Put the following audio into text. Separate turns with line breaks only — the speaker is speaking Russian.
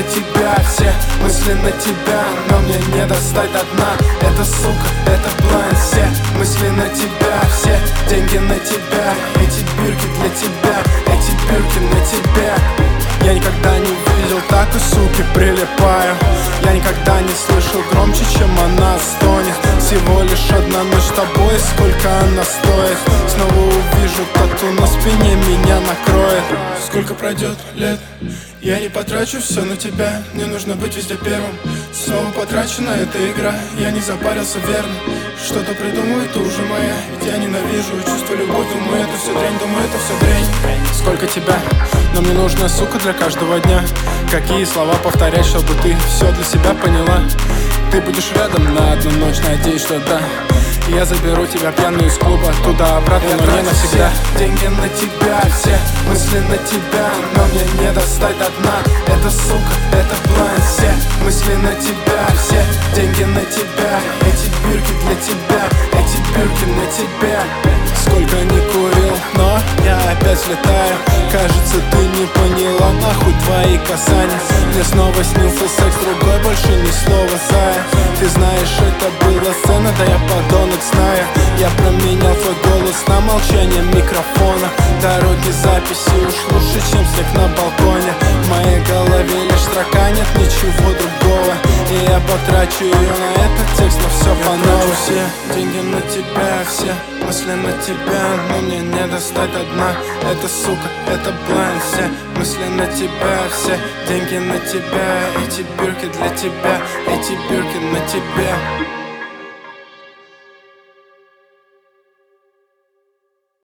тебя, все мысли на тебя, но мне не достать до дна. Это сука, это блайнд, все мысли на тебя, все деньги на тебя, эти бирки для тебя, эти бирки на тебя. Я никогда не видел такой суки, прилипаю. Я никогда не слышал громче, чем она стонет. Всего лишь одна ночь с тобой, сколько она стоит. Снова увижу тату на спине, меня накроет. Сколько пройдет лет, я не потрачу все на тебя. Мне нужно быть везде первым. Снова потрачена эта игра, я не запарился, верно. Что-то придумаю, это уже моя. Ведь я ненавижу чувство любовь. Думаю, это все дрянь, думаю, это все дрянь. Сколько тебя, но мне нужна сука для каждого дня. Какие слова повторять, чтобы ты все для себя поняла. Ты будешь рядом на одну ночь, надеюсь, что да. Я заберу тебя пьяную из клуба туда-обратно, но не навсегда. Деньги на тебя, все мысли на тебя, но мне не достать до дна. Это сука, это блайнд, все мысли на тебя, все деньги на тебя, эти бирки для тебя, эти бирки на тебя. Сколько не курил, но я опять летаю. Кажется, ты не поняла, нахуй твои касания. Мне снова снился секс другой, больше ни слова, зая. Ты знаешь, это была сцена, да я подонок, знаю. Я променял твой голос на молчание микрофона. Дороги записи уж лучше, чем снег на балконе. В моей голове лишь строка, нет ничего другого. И я потрачу ее на этот текст, но все по новой. Все деньги на тебя, все мысли на тебя, но мне не достать до дна. Это сука, это блайнд, все мысли на тебя, все деньги на тебя, эти бирки для тебя, эти бирки на тебя.